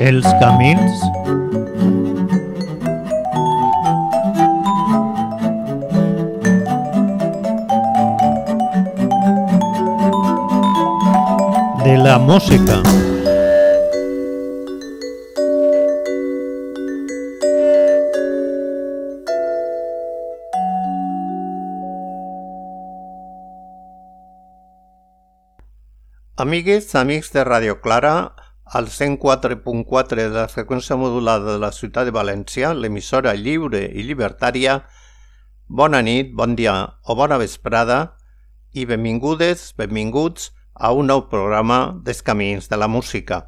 Els camins de la música. Amigues, amics de Radio Clara, al 104.4 de la freqüència modulada de la ciutat de València, l'emissora lliure i llibertària, bona nit, bon dia o bona vesprada i benvingudes, benvinguts a un nou programa dels camins de la música.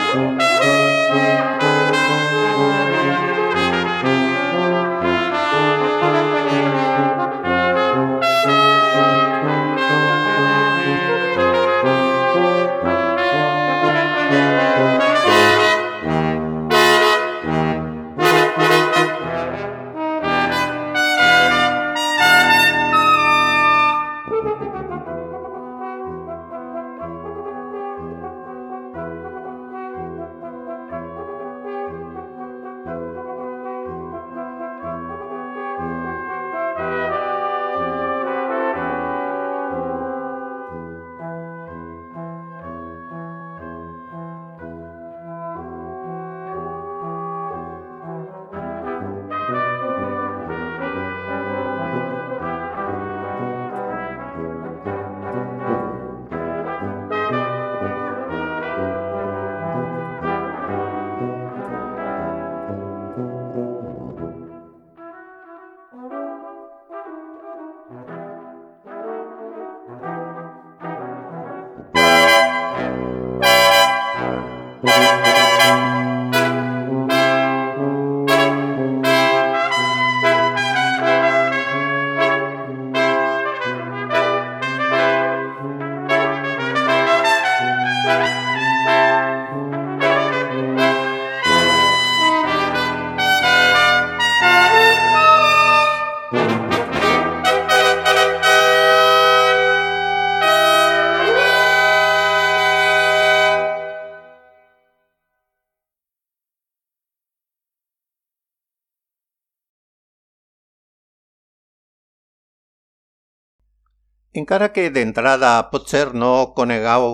Encara que d'entrada potser no conegueu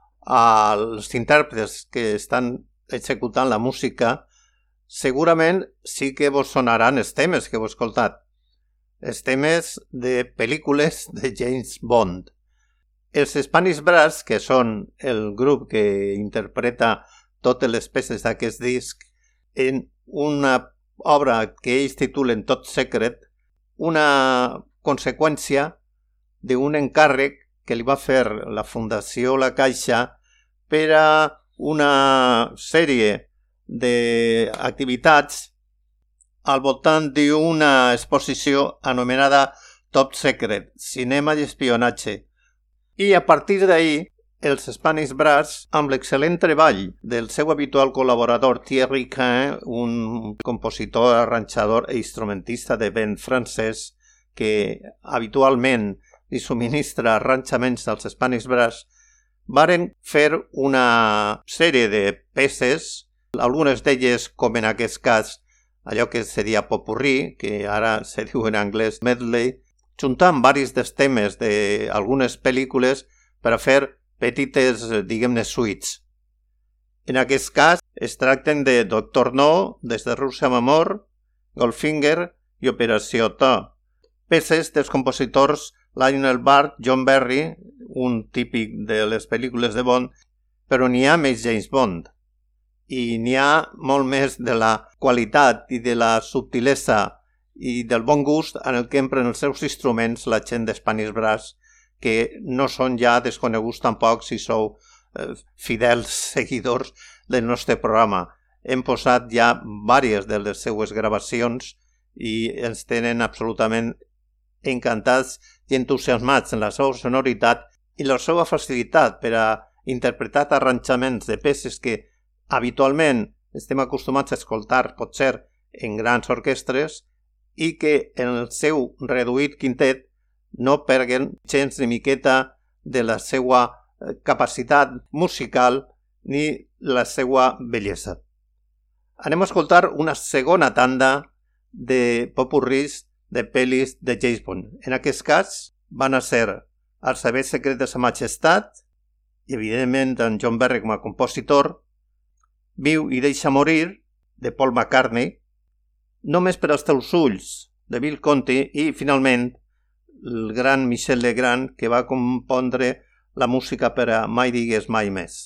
els intèrprets que estan executant la música, segurament sí que vos sonaran els temes que heu escoltat, els temes de pel·lícules de James Bond. Els Spanish Brass, que són el grup que interpreta totes les peces d'aquest disc, en una obra que ells titulen Top Secret, una conseqüència d'un encàrrec que li va fer la Fundació La Caixa per a una sèrie d'activitats al voltant d'una exposició anomenada Top Secret, cinema i espionatge. I a partir d'ahir, els Spanish Brass, amb l'excel·lent treball del seu habitual col·laborador Thierry Cain, un compositor, arranjador i instrumentista de vent francès que habitualment li subministra arranjaments als Spanish Brass, varen fer una sèrie de peces, algunes d'elles, com en aquest cas, allò que seria popurrí, que ara se diu en anglès medley, juntant varis dels temes d'algunes pel·lícules per a fer petites, diguem-ne, suites. En aquest cas, es tracten de Doctor No, Des de Rússia amb amor, Goldfinger i Operació T, peces dels compositors Lionel Bart, John Barry, un típic de les pel·lícules de Bond, però n'hi ha més James Bond. I n'hi ha molt més de la qualitat i de la subtilesa i del bon gust en el que empren els seus instruments la gent de Spanish Brass, que no són ja desconeguts tampoc si sou fidels seguidors del nostre programa. Hem posat ja diverses de les seues gravacions i ens tenen absolutament encantats i entusiasmats en la seva sonoritat i la seva facilitat per a interpretar arranjaments de peces que habitualment estem acostumats a escoltar potser en grans orquestres i que en el seu reduït quintet no perguen gens ni miqueta de la seva capacitat musical ni la seva bellesa. Anem a escoltar una segona tanda de popurrís de pel·lis de James Bond. En aquest cas van a ser El servei secret de sa majestat i evidentment en John Barry com a compositor, Viu i deixa morir de Paul McCartney, Només per als teus ulls de Bill Conti i finalment el gran Michel Legrand que va compondre la música per a Mai digues mai més.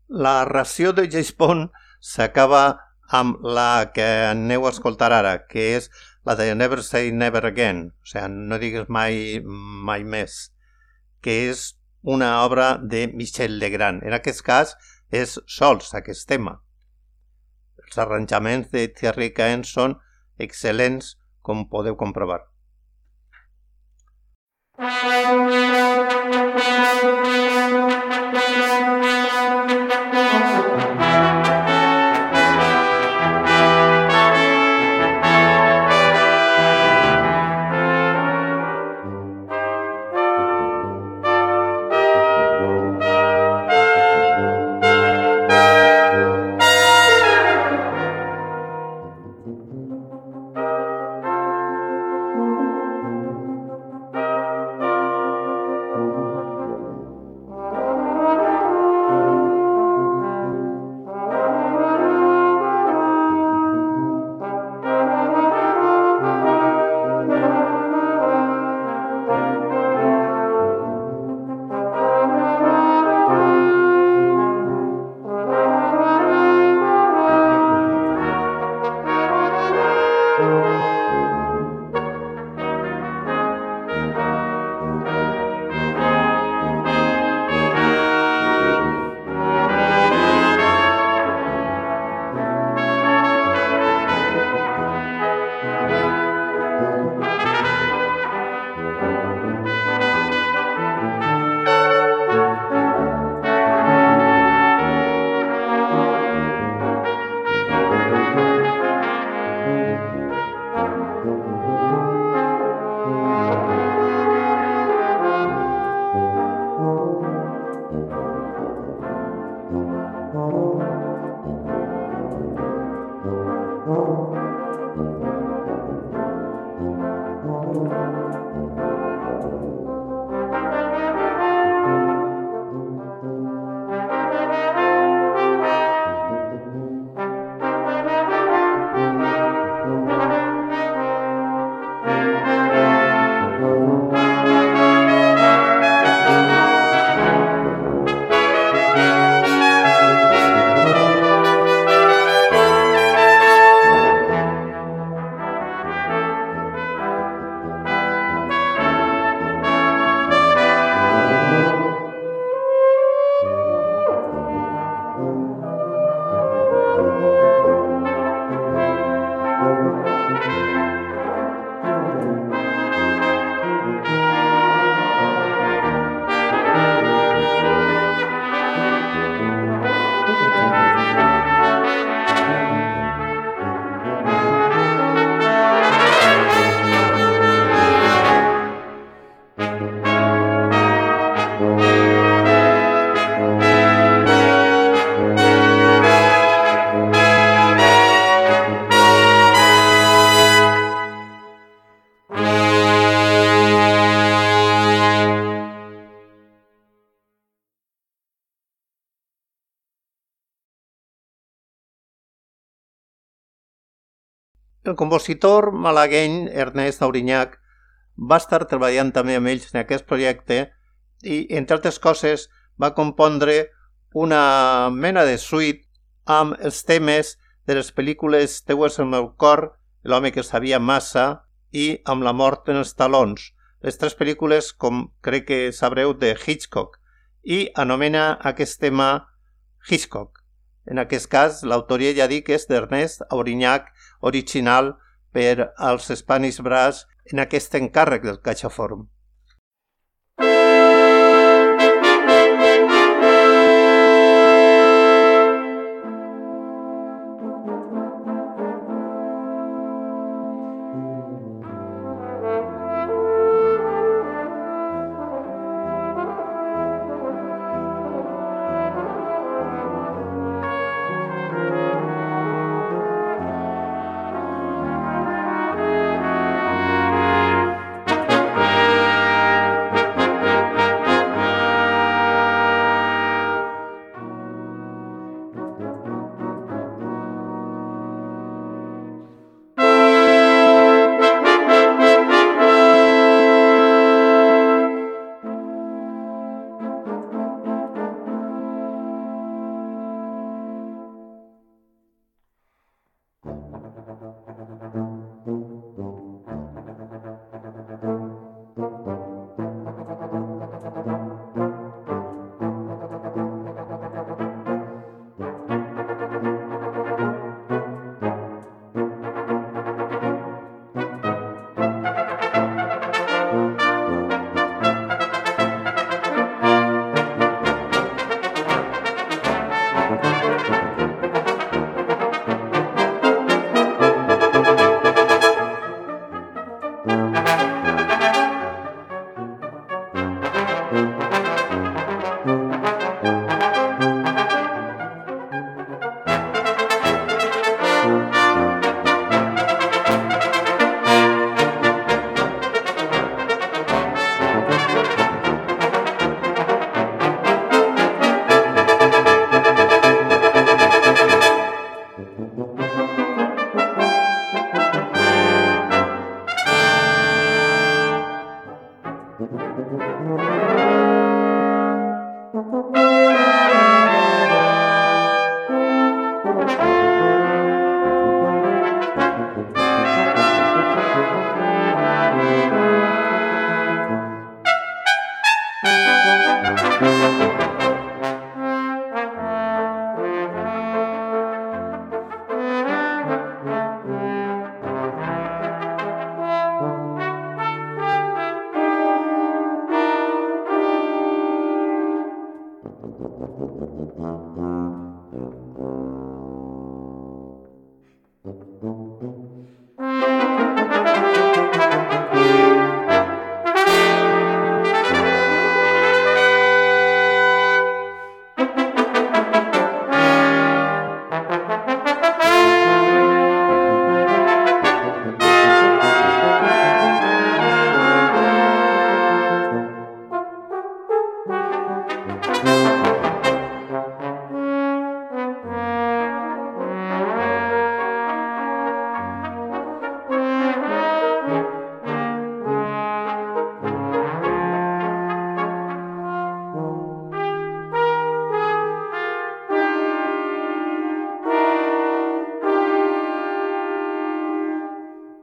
La ració de James Bond s'acaba amb la que aneu a escoltar ara, que és la de Never Say Never Again, o sigui, no digues mai més, que és una obra de Michel Legrand. En aquest cas és sols aquest tema. Els arranjaments de Thierry Caen són excel·lents, com podeu comprovar. El compositor malagueny Ernest Auriñach va estar treballant també amb ells en aquest projecte i, entre altres coses, va compondre una mena de suite amb els temes de les pel·lícules Teu és el meu cor, L'home que sabia massa i Amb la mort en els talons, les tres pel·lícules, com crec que sabreu, de Hitchcock, i anomena aquest tema Hitchcock. En aquest cas, l'autoria ja dic és d'Ernest Auriñach, original per als Spanish Brass en aquest encàrrec del CaixaForum.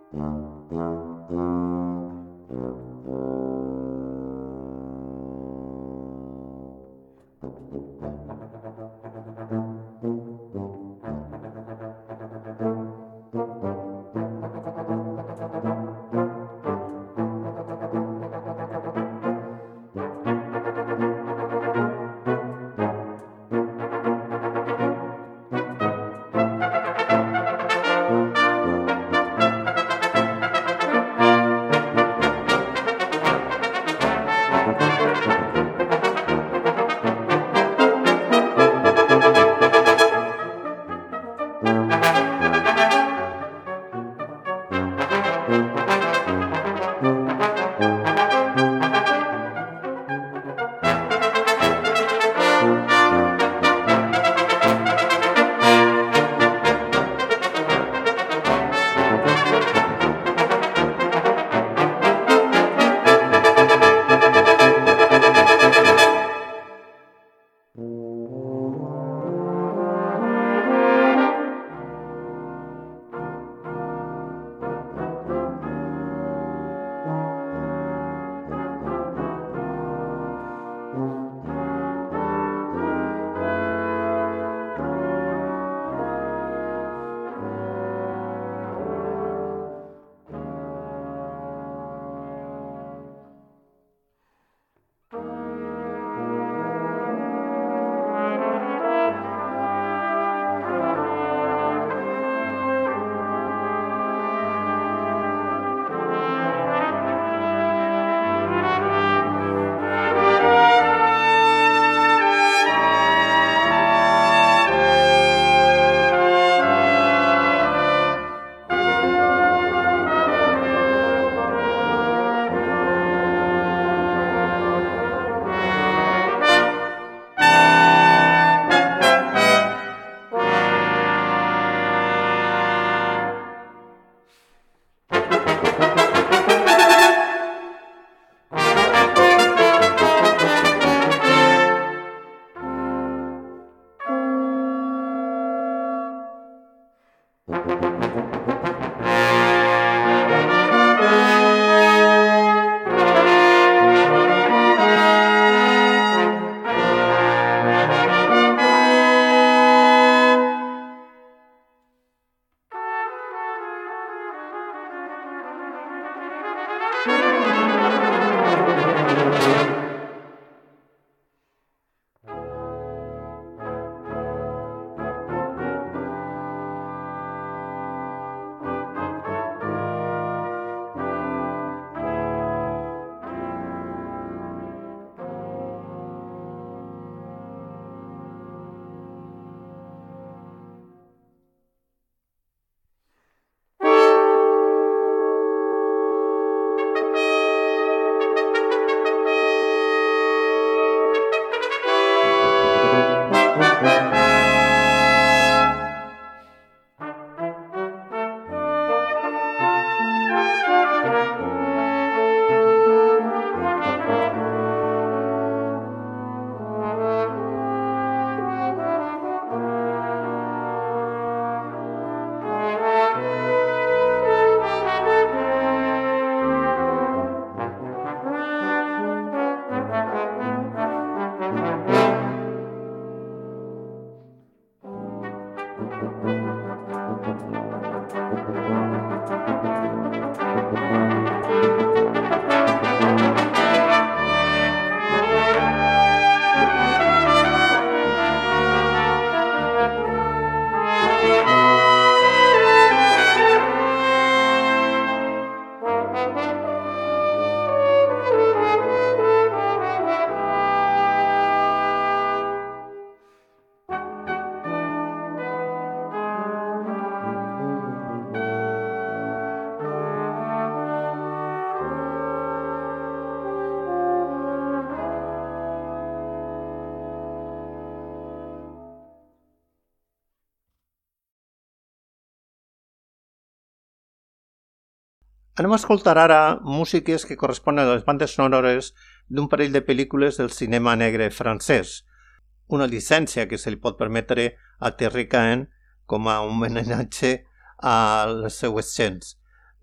Anem a escoltar ara músiques que corresponen a les bandes sonores d'un parell de pel·lícules del cinema negre francès, una llicència que se li pot permetre a Thierry Caen com a un homenatge a les seues gens.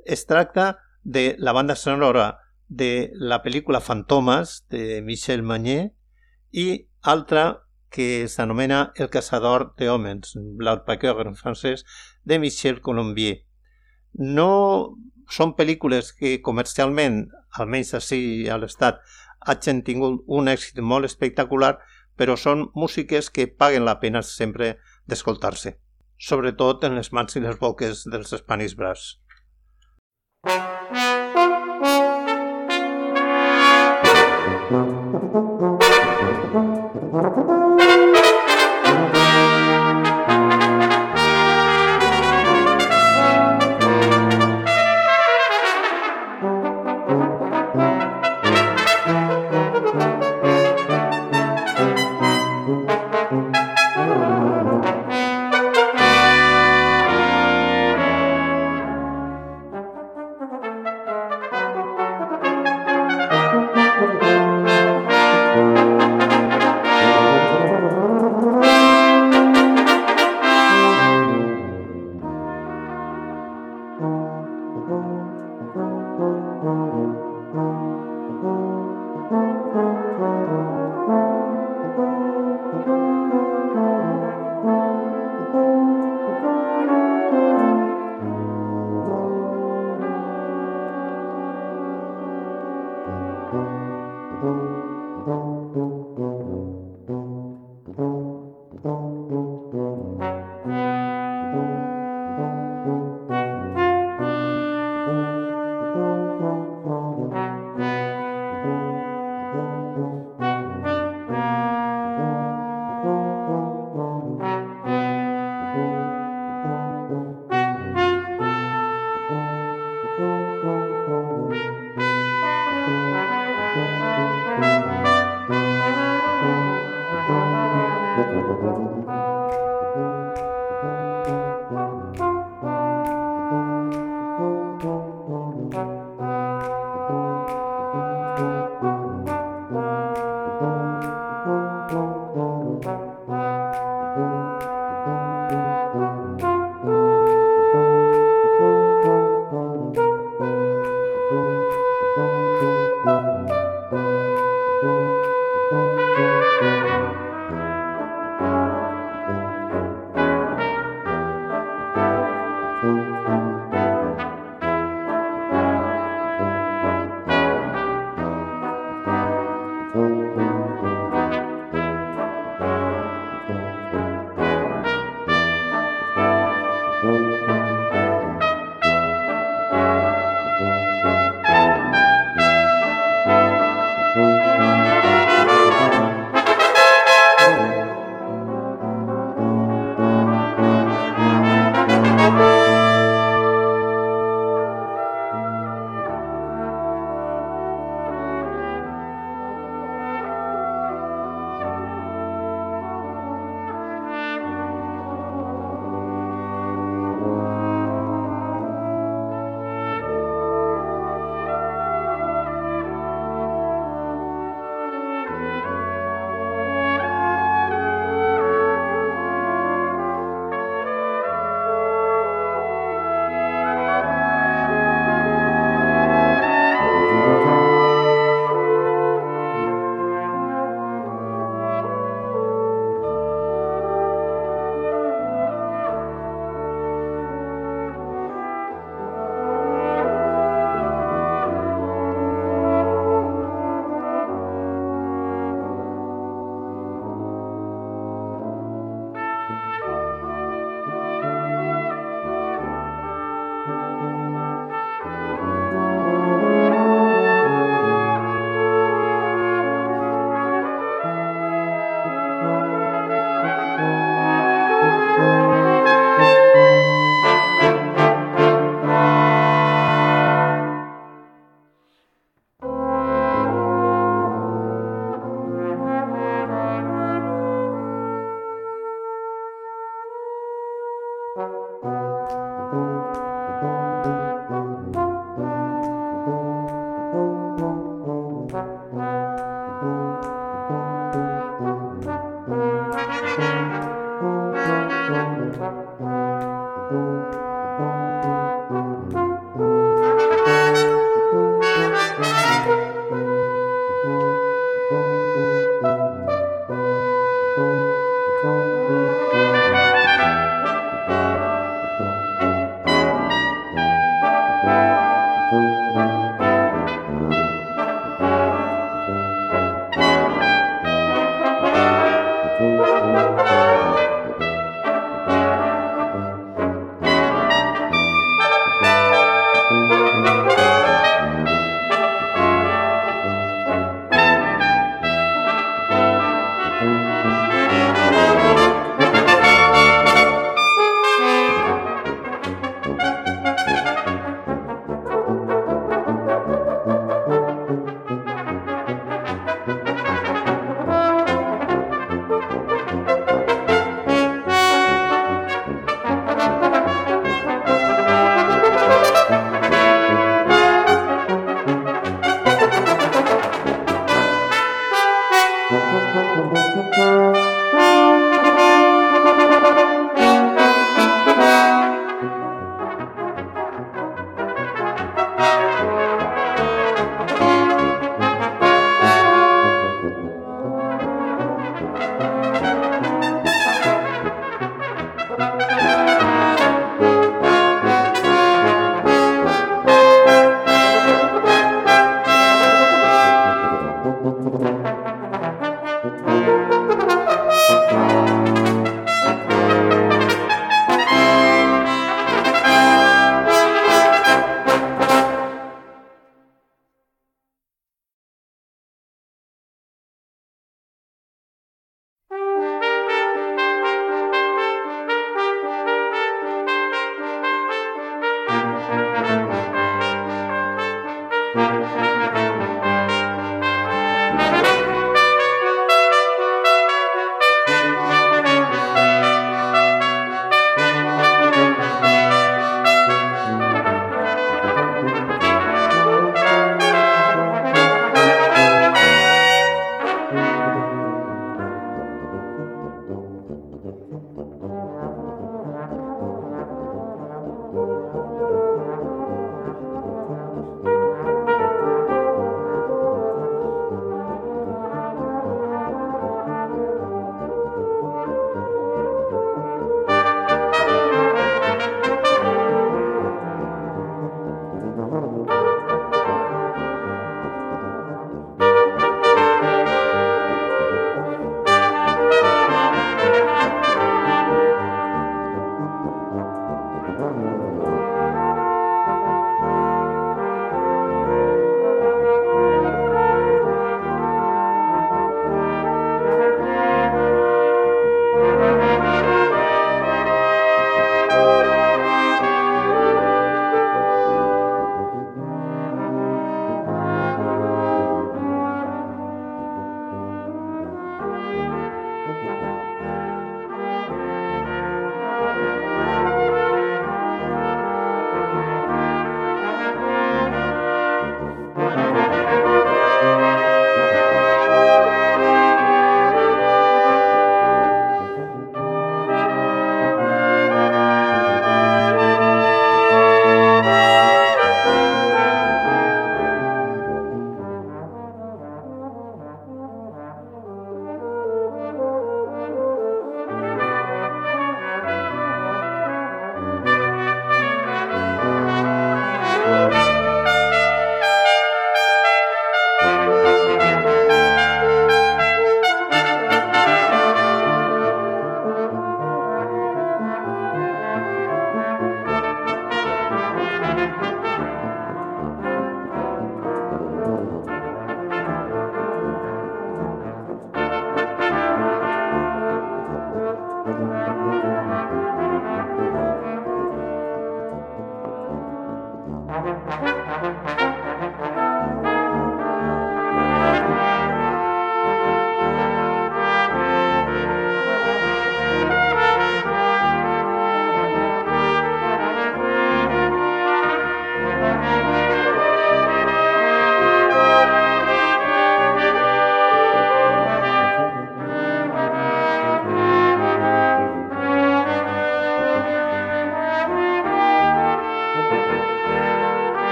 Es tracta de la banda sonora de la pel·lícula Fantomes de Michel Magnier i altra que s'anomena El caçador d'hòmens, l'Alpaquer en francès, de Michel Colombier. No són pel·lícules que comercialment, almenys així a l'estat, hagin tingut un èxit molt espectacular, però són músiques que paguen la pena sempre d'escoltar-se, sobretot en les mans i les boques dels Spanish Brass.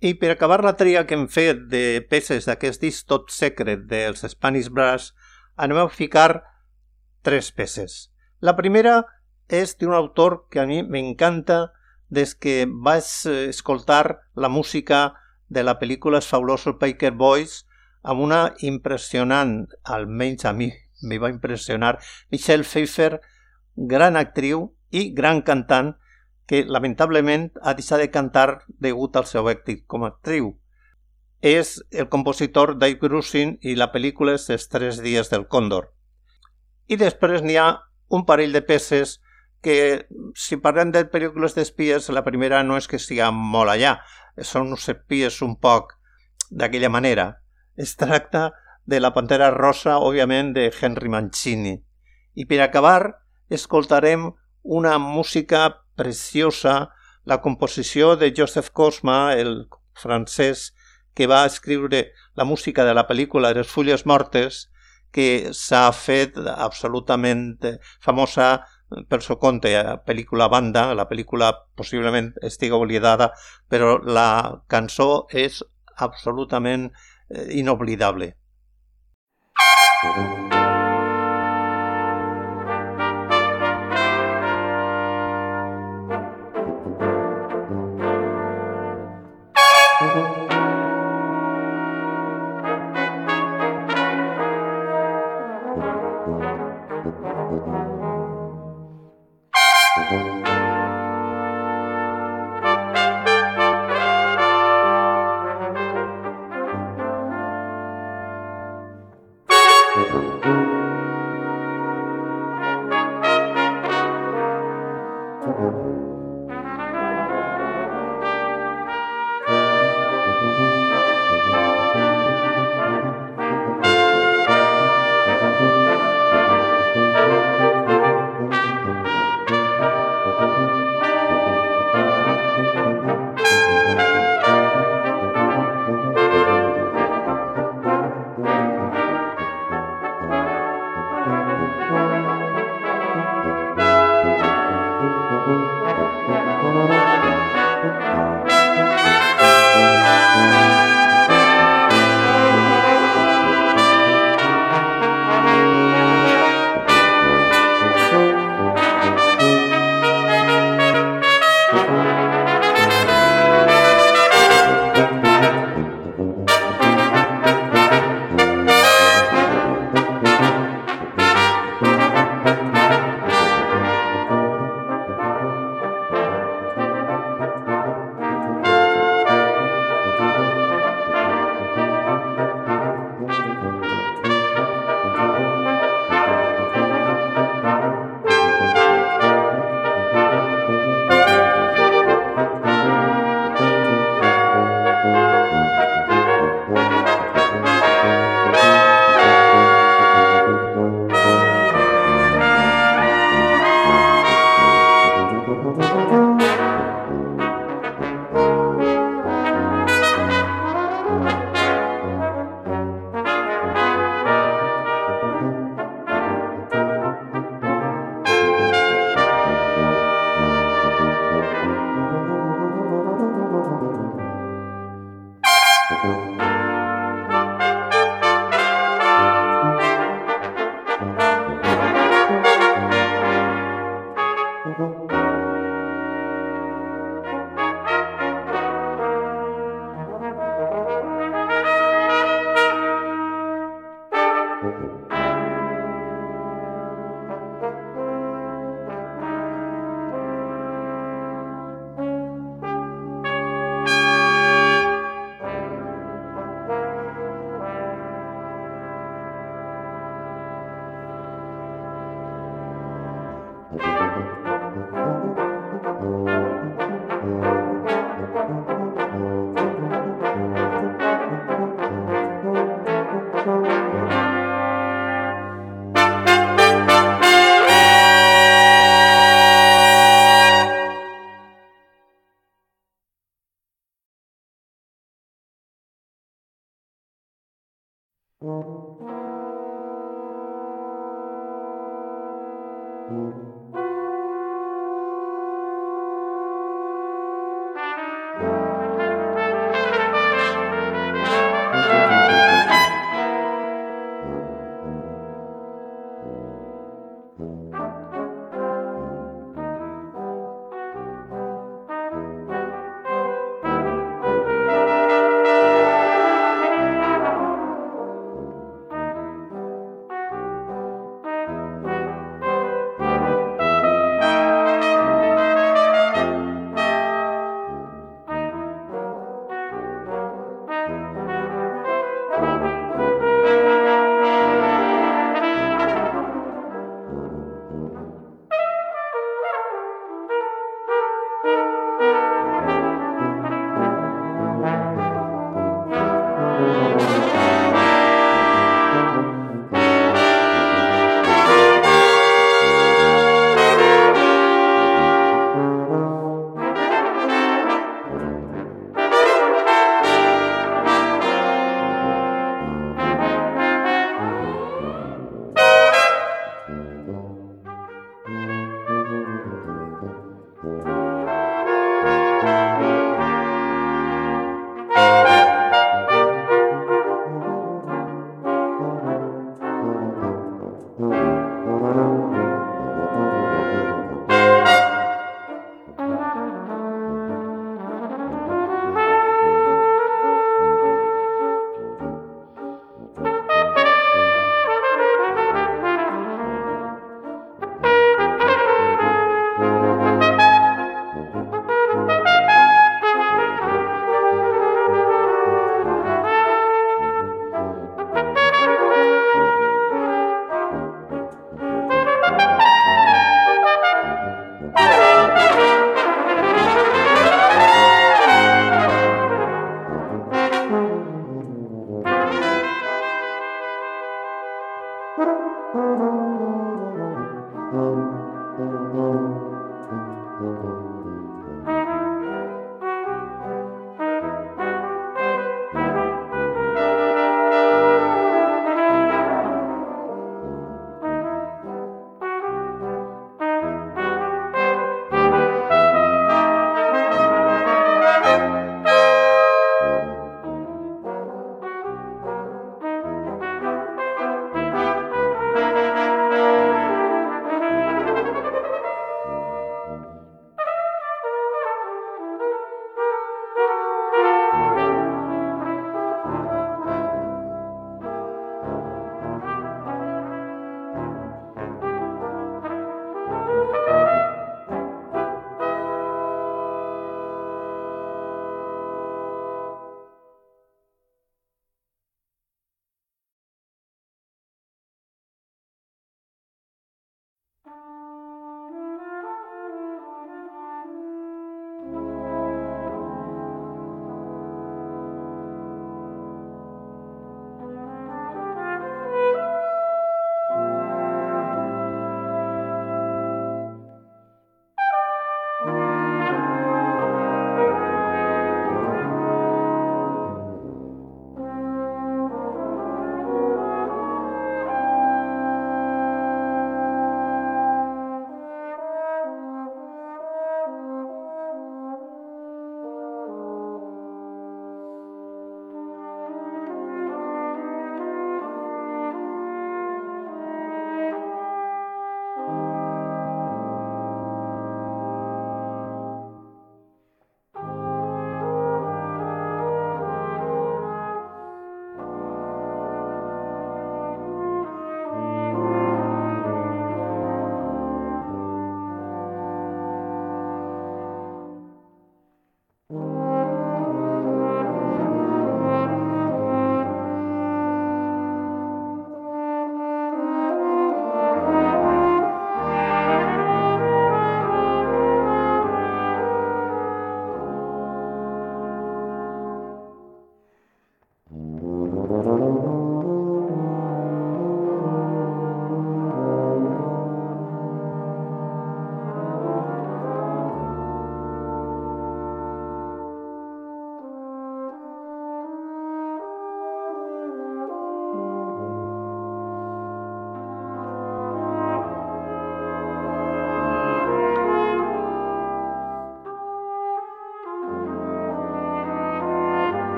I per acabar la tria que hem fet de peces d'aquest disc Top Secret dels Spanish Brass, anem a ficar 3 peces. La primera és d'un autor que a mi m'encanta des que vaig escoltar la música de la pel·lícula Els fabulosos Baker Boys amb una impressionant, almenys a mi me va impressionar, Michelle Pfeiffer, gran actriu i gran cantant, que lamentablement ha deixat de cantar degut al seu èxit com a actriu. És el compositor Dave Grusin i la pel·lícula és Els 3 dies del Còndor. I després n'hi ha un parell de peces que, si parlem de pel·lícules d'espies, la primera no és que sigui molt allà, són uns espies un poc d'aquella manera. Es tracta de La Pantera Rosa, òbviament, de Henry Mancini. I per acabar, escoltarem una música preciosa, la composició de Joseph Cosma, el francès que va escriure la música de la pel·lícula Les fulles mortes, que s'ha fet absolutament famosa per seu compte, pel·lícula banda, la pel·lícula possiblement estigui oblidada, però la cançó és absolutament inoblidable.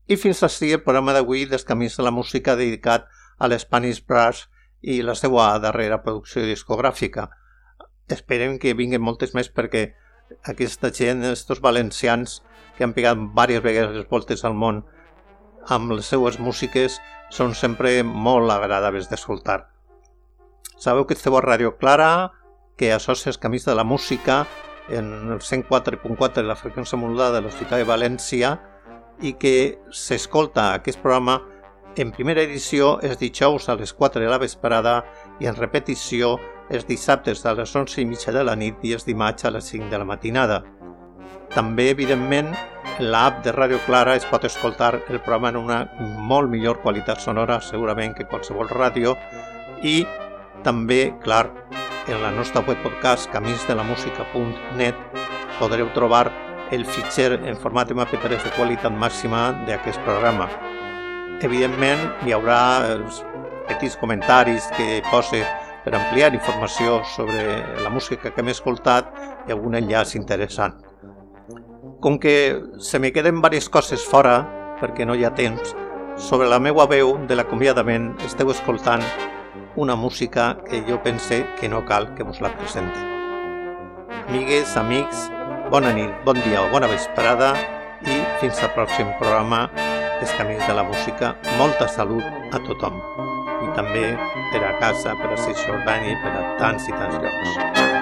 I fins així el programa d'avui dels Camins de la Música dedicat a l'Spanish Brass i la seva darrera producció discogràfica. Esperem que vinguin moltes més perquè aquesta gent, estos valencians que han pegat diverses vegades les voltes al món amb les seues músiques, són sempre molt agradables d'escoltar. Sabeu que esteu a Ràdio Clara, que associa els Camins de la Música en el 104.4 de la freqüència modulada de la ciutat de València i que s'escolta aquest programa en primera edició els dijous a les 4 de la vesprada i en repetició els dissabtes a les 11:30 de la nit i els dimarts a les 5 de la matinada. També, evidentment, en l'app de Ràdio Clara es pot escoltar el programa en una molt millor qualitat sonora, segurament que qualsevol ràdio, i també, clar, en la nostra web podcast caminsdelamusica.net podreu trobar el fitxer en format MP3 de qualitat màxima d'aquest programa. Evidentment, hi haurà els petits comentaris que posa per ampliar informació sobre la música que hem escoltat i algun enllaç interessant. Com que se me queden diverses coses fora, perquè no hi ha temps, sobre la meva veu de l'acomiadament esteu escoltant una música que jo pense que no cal que vos la presente. Amigues, amics, bona nit, bon dia o bona vesprada i fins al pròxim programa dels Camins de la Música. Molta salut a tothom i també per a casa, per a Cisjordània i per a tants i tants llocs.